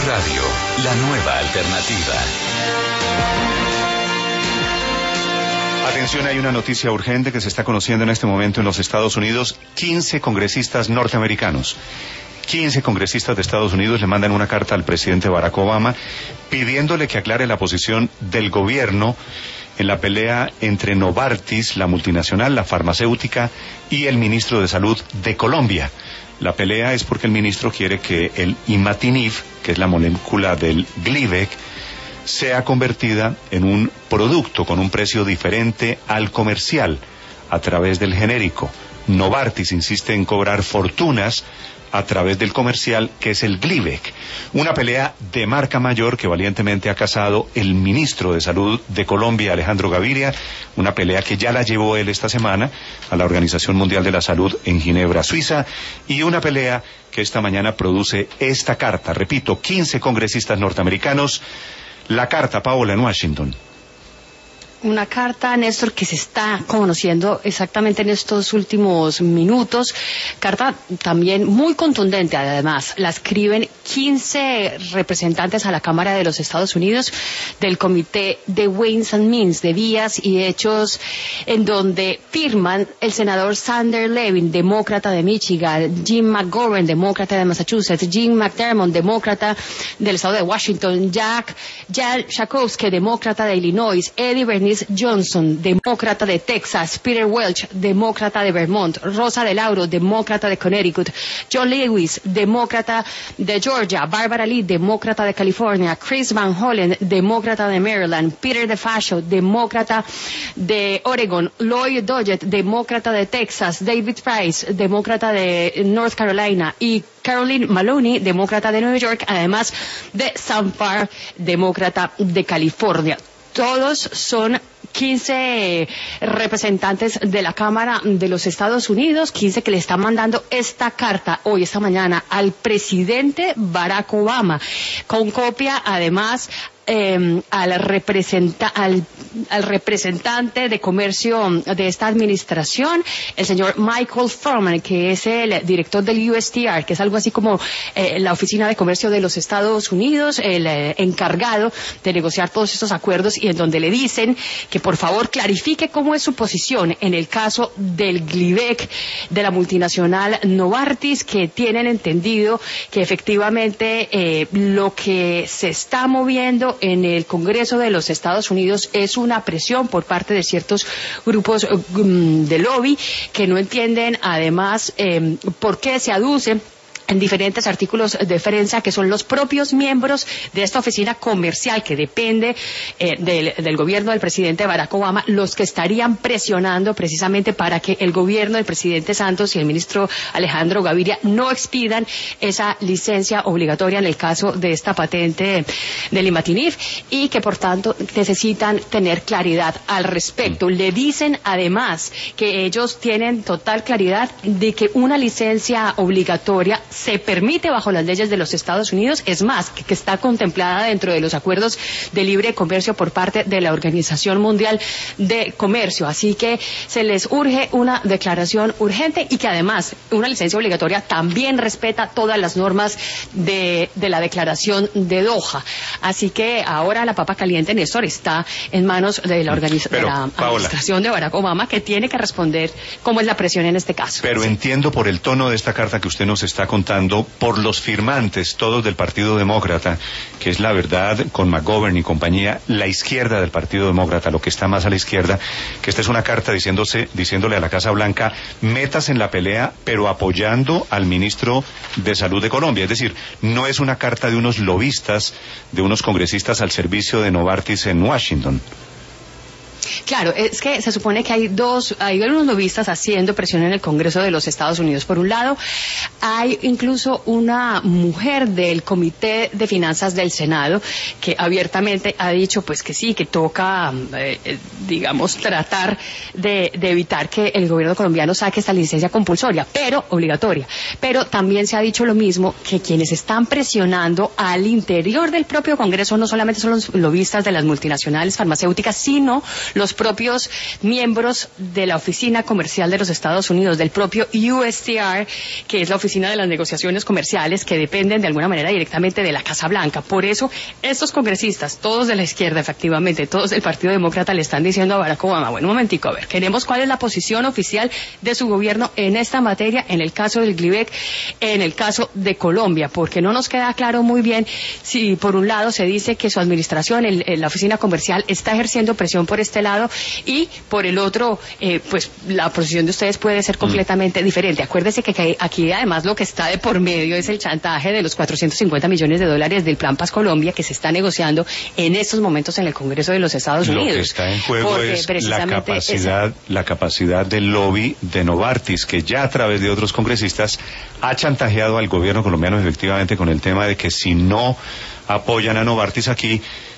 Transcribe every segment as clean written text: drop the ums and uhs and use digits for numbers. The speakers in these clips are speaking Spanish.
Radio, la nueva alternativa. Atención, hay una noticia urgente que se está conociendo en este momento en los Estados Unidos. 15 congresistas norteamericanos, 15 congresistas de Estados Unidos le mandan una carta al presidente Barack Obama pidiéndole que aclare la posición del gobierno en la pelea entre Novartis, la multinacional, la farmacéutica, y el ministro de Salud de Colombia. La pelea es porque el ministro quiere que el imatinib, que es la molécula del Glivec, sea convertida en un producto con un precio diferente al comercial a través del genérico. Novartis insiste en cobrar fortunas a través del comercial, que es el Glivec. Una pelea de marca mayor que valientemente ha casado el ministro de Salud de Colombia, Alejandro Gaviria, una pelea que ya la llevó él esta semana a la Organización Mundial de la Salud en Ginebra, Suiza, y una pelea que esta mañana produce esta carta. Repito, 15 congresistas norteamericanos. La carta, Paola, en Washington. Una carta, Néstor, que se está conociendo exactamente en estos últimos minutos. Carta también muy contundente, además. La escriben 15 representantes a la Cámara de los Estados Unidos del Comité de Ways and Means, de Vías y Hechos, en donde firman el senador Sander Levin, demócrata de Michigan, Jim McGovern, demócrata de Massachusetts, Jim McDermott, demócrata del estado de Washington, Jan Schakowsky, demócrata de Illinois, Eddie Bernice Johnson, demócrata de Texas, Peter Welch, demócrata de Vermont, Rosa DeLauro, demócrata de Connecticut, John Lewis, demócrata de Georgia, Barbara Lee, demócrata de California, Chris Van Hollen, demócrata de Maryland, Peter DeFascio, demócrata de Oregon, Lloyd Doggett, demócrata de Texas, David Price, demócrata de North Carolina, y Caroline Maloney, demócrata de Nueva York, además de Sam Farr, demócrata de California. Todos son 15 representantes de la Cámara de los Estados Unidos, 15 que le están mandando esta carta hoy, esta mañana, al presidente Barack Obama, con copia además al representante de comercio de esta administración, el señor Michael Froman, que es el director del USTR, que es algo así como la Oficina de Comercio de los Estados Unidos, el encargado de negociar todos estos acuerdos, y en donde le dicen que por favor clarifique cómo es su posición en el caso del Glivec de la multinacional Novartis, que tienen entendido que efectivamente lo que se está moviendo en el Congreso de los Estados Unidos es una presión por parte de ciertos grupos de lobby que no entienden además por qué se aduce en diferentes artículos de prensa que son los propios miembros de esta oficina comercial que depende del gobierno del presidente Barack Obama los que estarían presionando precisamente para que el gobierno del presidente Santos y el ministro Alejandro Gaviria no expidan esa licencia obligatoria en el caso de esta patente del imatinib, y que por tanto necesitan tener claridad al respecto. Le dicen además que ellos tienen total claridad de que una licencia obligatoria se permite bajo las leyes de los Estados Unidos, es más, que está contemplada dentro de los acuerdos de libre comercio por parte de la Organización Mundial de Comercio. Así que se les urge una declaración urgente, y que además una licencia obligatoria también respeta todas las normas de la declaración de Doha. Así que ahora la papa caliente, Néstor, está en manos de la administración de Barack Obama, que tiene que responder cómo es la presión en este caso. Pero entiendo por el tono de esta carta que usted nos está contando, por los firmantes, todos del Partido Demócrata, que es la verdad, con McGovern y compañía, la izquierda del Partido Demócrata, lo que está más a la izquierda, que esta es una carta diciéndole a la Casa Blanca, metas en la pelea, pero apoyando al ministro de Salud de Colombia. Es decir, no es una carta de unos lobistas, de unos congresistas al servicio de Novartis en Washington. Claro, es que se supone que hay unos lobistas haciendo presión en el Congreso de los Estados Unidos. Por un lado, hay incluso una mujer del Comité de Finanzas del Senado que abiertamente ha dicho pues que sí, que toca, digamos, tratar de evitar que el gobierno colombiano saque esta licencia compulsoria, pero obligatoria. Pero también se ha dicho lo mismo, que quienes están presionando al interior del propio Congreso no solamente son los lobistas de las multinacionales farmacéuticas, sino los los propios miembros de la Oficina Comercial de los Estados Unidos, del propio USTR, que es la Oficina de las Negociaciones Comerciales, que dependen de alguna manera directamente de la Casa Blanca. Por eso, estos congresistas, todos de la izquierda, efectivamente, todos del Partido Demócrata, le están diciendo a Barack Obama, bueno, un momentico, a ver, queremos cuál es la posición oficial de su gobierno en esta materia, en el caso del GLIVEC, en el caso de Colombia, porque no nos queda claro muy bien si por un lado se dice que su administración, la Oficina Comercial, está ejerciendo presión por este lado y por el otro, pues la posición de ustedes puede ser completamente diferente. Acuérdese que aquí además lo que está de por medio es el chantaje de los 450 millones de dólares del Plan Paz Colombia que se está negociando en estos momentos en el Congreso de los Estados Unidos. Lo que está en juego es la capacidad del lobby de Novartis, que ya a través de otros congresistas ha chantajeado al gobierno colombiano efectivamente con el tema de que si no apoyan a Novartis aquí,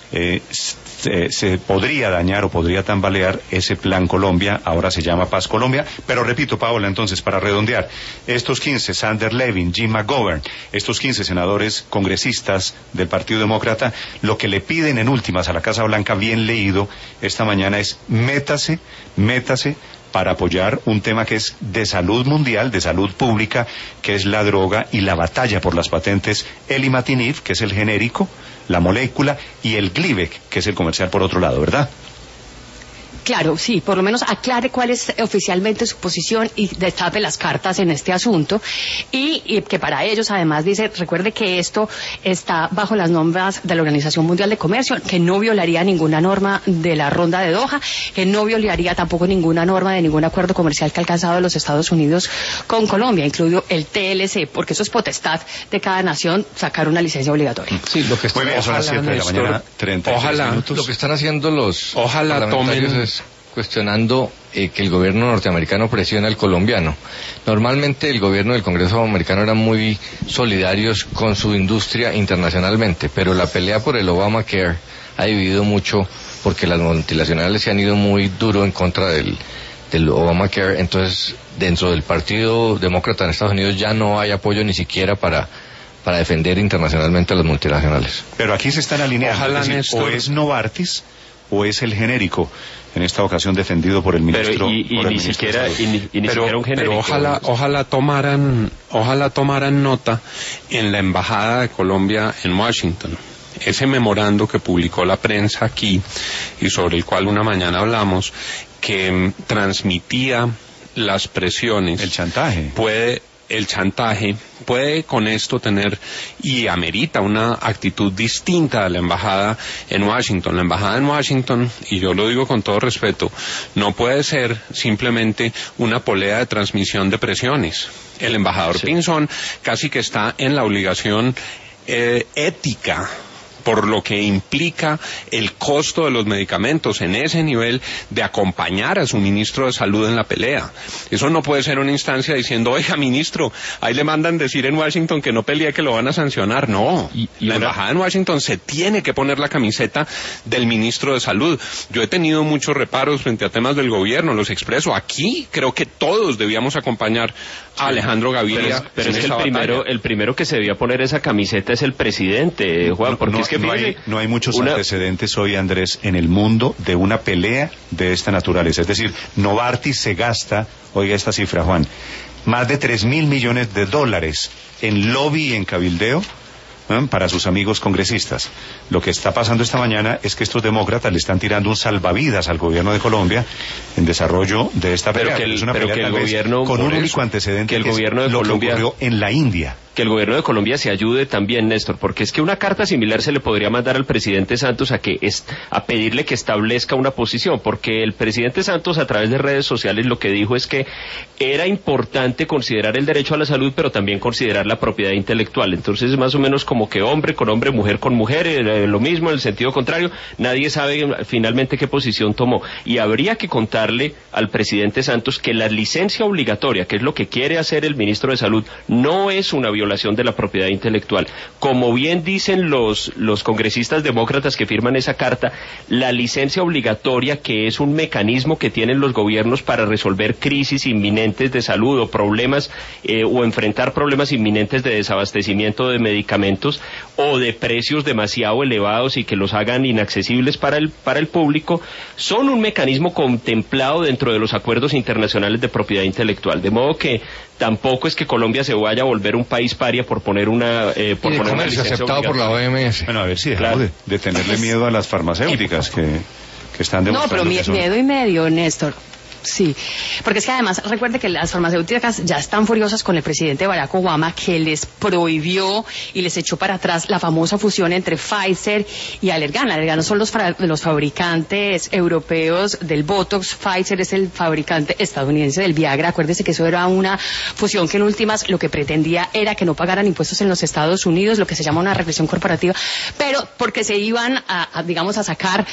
se podría dañar o podría tambalear ese Plan Colombia, ahora se llama Paz Colombia. Pero repito, Paola, entonces, para redondear, estos 15, Sander Levin, Jim McGovern, estos 15 senadores congresistas del Partido Demócrata, lo que le piden en últimas a la Casa Blanca, bien leído esta mañana, es métase para apoyar un tema que es de salud mundial, de salud pública, que es la droga y la batalla por las patentes, el imatinib, que es el genérico, la molécula, y el GLIVEC, que es el comercial por otro lado, ¿verdad? Claro, sí, por lo menos aclare cuál es oficialmente su posición y destape las cartas en este asunto y que para ellos además dice, recuerde que esto está bajo las normas de la Organización Mundial de Comercio, que no violaría ninguna norma de la Ronda de Doha, que no violaría tampoco ninguna norma de ningún acuerdo comercial que ha alcanzado los Estados Unidos con Colombia, incluido el TLC, porque eso es potestad de cada nación sacar una licencia obligatoria. Sí, lo que muy bien, son las 7 de la mañana, 33 minutos. Lo que están haciendo los parlamentarios es cuestionando que el gobierno norteamericano presiona al colombiano. Normalmente el gobierno del Congreso americano eran muy solidarios con su industria internacionalmente, pero la pelea por el Obamacare ha dividido mucho porque las multinacionales se han ido muy duro en contra del Obamacare. Entonces, dentro del Partido Demócrata en Estados Unidos ya no hay apoyo ni siquiera para defender internacionalmente a las multinacionales. Pero aquí se están alineando, es decir, o es Novartis o es el genérico, en esta ocasión defendido por el ministro. Pero ni siquiera un genérico. Pero ojalá tomaran nota en la embajada de Colombia en Washington. Ese memorando que publicó la prensa aquí y sobre el cual una mañana hablamos, que transmitía las presiones. El chantaje puede con esto tener y amerita una actitud distinta a la embajada en Washington. La embajada en Washington, y yo lo digo con todo respeto, no puede ser simplemente una polea de transmisión de presiones. El embajador Pinzón casi que está en la obligación ética, por lo que implica el costo de los medicamentos en ese nivel, de acompañar a su ministro de Salud en la pelea. Eso no puede ser una instancia diciendo, oiga, ministro, ahí le mandan decir en Washington que no pelee, que lo van a sancionar. No, la embajada en Washington se tiene que poner la camiseta del ministro de Salud. Yo he tenido muchos reparos frente a temas del gobierno, los expreso. Aquí creo que todos debíamos acompañar a Alejandro Gaviria. Pero es que el primero que se debía poner esa camiseta es el presidente, Juan, porque es que no hay muchos antecedentes hoy, Andrés, en el mundo de una pelea de esta naturaleza. Es decir, Novartis se gasta, oiga esta cifra, Juan, más de 3.000 millones de dólares en lobby y en cabildeo para sus amigos congresistas. Lo que está pasando esta mañana es que estos demócratas le están tirando un salvavidas al gobierno de Colombia en desarrollo de esta pelea. Es una pelea tal vez con un único antecedente, que el gobierno de Colombia, lo que ocurrió en la India. Que el gobierno de Colombia se ayude también, Néstor, porque es que una carta similar se le podría mandar al presidente Santos a pedirle que establezca una posición, porque el presidente Santos a través de redes sociales lo que dijo es que era importante considerar el derecho a la salud, pero también considerar la propiedad intelectual. Entonces es más o menos como que hombre con hombre, mujer con mujer, lo mismo en el sentido contrario. Nadie sabe finalmente qué posición tomó. Y habría que contarle al presidente Santos que la licencia obligatoria, que es lo que quiere hacer el ministro de Salud, no es una violación violación de la propiedad intelectual. Como bien dicen los congresistas demócratas que firman esa carta, la licencia obligatoria, que es un mecanismo que tienen los gobiernos para resolver crisis inminentes de salud o problemas o enfrentar problemas inminentes de desabastecimiento de medicamentos o de precios demasiado elevados y que los hagan inaccesibles para el público, son un mecanismo contemplado dentro de los acuerdos internacionales de propiedad intelectual, de modo que tampoco es que Colombia se vaya a volver un país paria por poner una comercio aceptado por la OMS. Bueno, a ver si dejamos de tenerle miedo a las farmacéuticas que están demostrando. No, pero miedo y medio, Néstor. Sí, porque es que además recuerde que las farmacéuticas ya están furiosas con el presidente Barack Obama, que les prohibió y les echó para atrás la famosa fusión entre Pfizer y Allergan. Allergan son los fabricantes europeos del Botox, Pfizer es el fabricante estadounidense del Viagra. Acuérdese que eso era una fusión que en últimas lo que pretendía era que no pagaran impuestos en los Estados Unidos, lo que se llama una regresión corporativa, pero porque se iban a sacar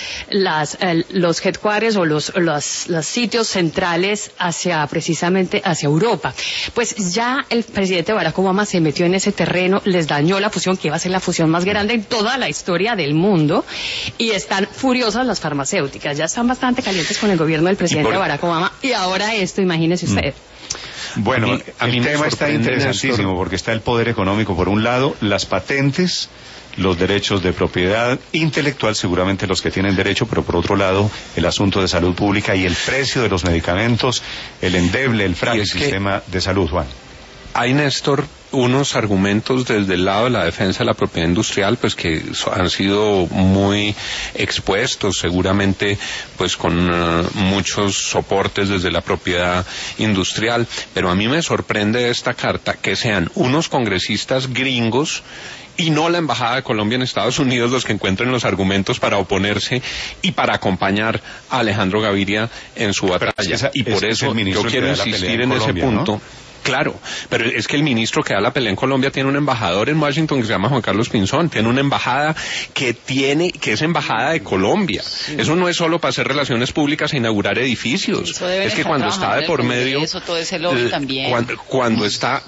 los headquarters o los sitios centrales precisamente hacia Europa. Pues ya el presidente Barack Obama se metió en ese terreno, les dañó la fusión, que iba a ser la fusión más grande en toda la historia del mundo, y están furiosas las farmacéuticas, ya están bastante calientes con el gobierno del presidente Barack Obama, y ahora esto, imagínese usted. Bueno, el tema está interesantísimo porque está el poder económico por un lado, las patentes, los derechos de propiedad intelectual, seguramente los que tienen derecho, pero por otro lado el asunto de salud pública y el precio de los medicamentos, el endeble, el frágil sistema de salud, Juan. Hay, Néstor, unos argumentos desde el lado de la defensa de la propiedad industrial, pues que han sido muy expuestos, seguramente pues con muchos soportes desde la propiedad industrial, pero a mí me sorprende esta carta que sean unos congresistas gringos y no la Embajada de Colombia en Estados Unidos los que encuentren los argumentos para oponerse y para acompañar a Alejandro Gaviria en su batalla. Y por eso yo quiero insistir en ese punto. ¿No? Claro, pero es que el ministro que da la pelea en Colombia tiene un embajador en Washington que se llama Juan Carlos Pinzón, tiene una embajada que es embajada de Colombia. Sí. Eso no es solo para hacer relaciones públicas e inaugurar edificios. Es que cuando está de por medio, todo ese lobby también. Cuando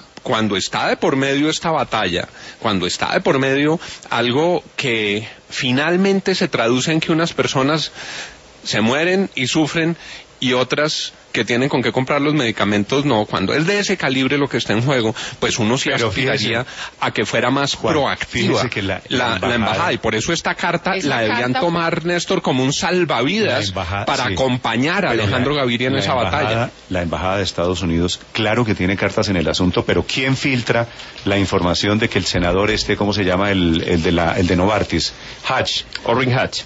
está de por medio esta batalla, cuando está de por medio algo que finalmente se traduce en que unas personas se mueren y sufren y otras que tienen con qué comprar los medicamentos, no, cuando es de ese calibre lo que está en juego, pues uno sí aspiraría a que fuera más proactiva que la embajada, y por eso esta carta la debían tomar, Néstor, como un salvavidas para acompañar a Alejandro Gaviria en esa batalla. La embajada de Estados Unidos, claro que tiene cartas en el asunto, pero ¿quién filtra la información de que el senador ¿cómo se llama? El de Novartis, Hatch, Orrin Hatch.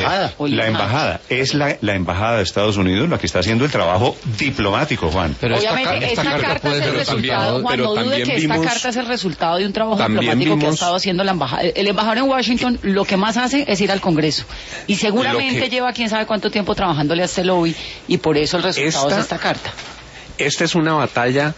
La embajada, es la embajada de Estados Unidos la que está haciendo el trabajo diplomático, Juan. Pero obviamente esta carta es el resultado, Juan, no dude que esta carta es el resultado de un trabajo diplomático que ha estado haciendo la embajada. El embajador en Washington lo que más hace es ir al Congreso y seguramente lleva quién sabe cuánto tiempo trabajándole a este lobby, y por eso el resultado es esta carta. Esta es una batalla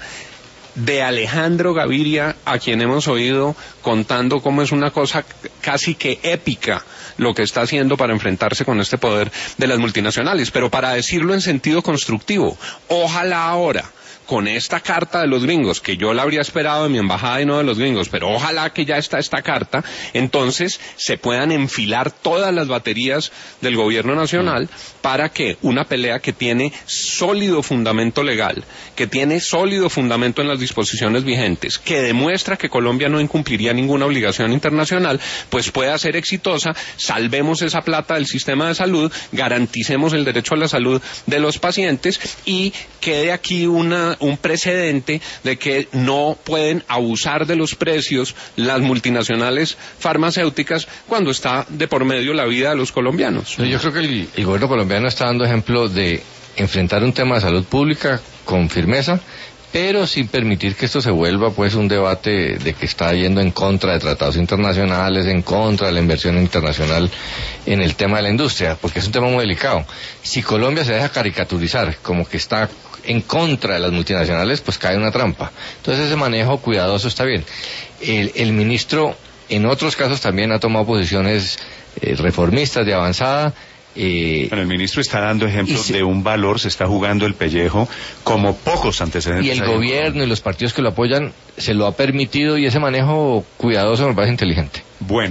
de Alejandro Gaviria, a quien hemos oído contando cómo es una cosa casi que épica lo que está haciendo para enfrentarse con este poder de las multinacionales, pero para decirlo en sentido constructivo, ojalá ahora, con esta carta de los gringos, que yo la habría esperado de mi embajada y no de los gringos, pero ojalá que ya está esta carta, entonces se puedan enfilar todas las baterías del gobierno nacional para que una pelea que tiene sólido fundamento legal, que tiene sólido fundamento en las disposiciones vigentes, que demuestra que Colombia no incumpliría ninguna obligación internacional, pues pueda ser exitosa, salvemos esa plata del sistema de salud, garanticemos el derecho a la salud de los pacientes y quede aquí un precedente de que no pueden abusar de los precios las multinacionales farmacéuticas cuando está de por medio la vida de los colombianos. Yo creo que el gobierno colombiano está dando ejemplo de enfrentar un tema de salud pública con firmeza, pero sin permitir que esto se vuelva pues un debate de que está yendo en contra de tratados internacionales, en contra de la inversión internacional en el tema de la industria, porque es un tema muy delicado. Si Colombia se deja caricaturizar como que está en contra de las multinacionales, pues cae en una trampa. Entonces ese manejo cuidadoso está bien. El ministro en otros casos también ha tomado posiciones reformistas de avanzada, Bueno, el ministro está dando ejemplos de un valor, se está jugando el pellejo como pocos antecedentes. Y el gobierno y los partidos que lo apoyan se lo ha permitido, y ese manejo cuidadoso me parece inteligente. Bueno.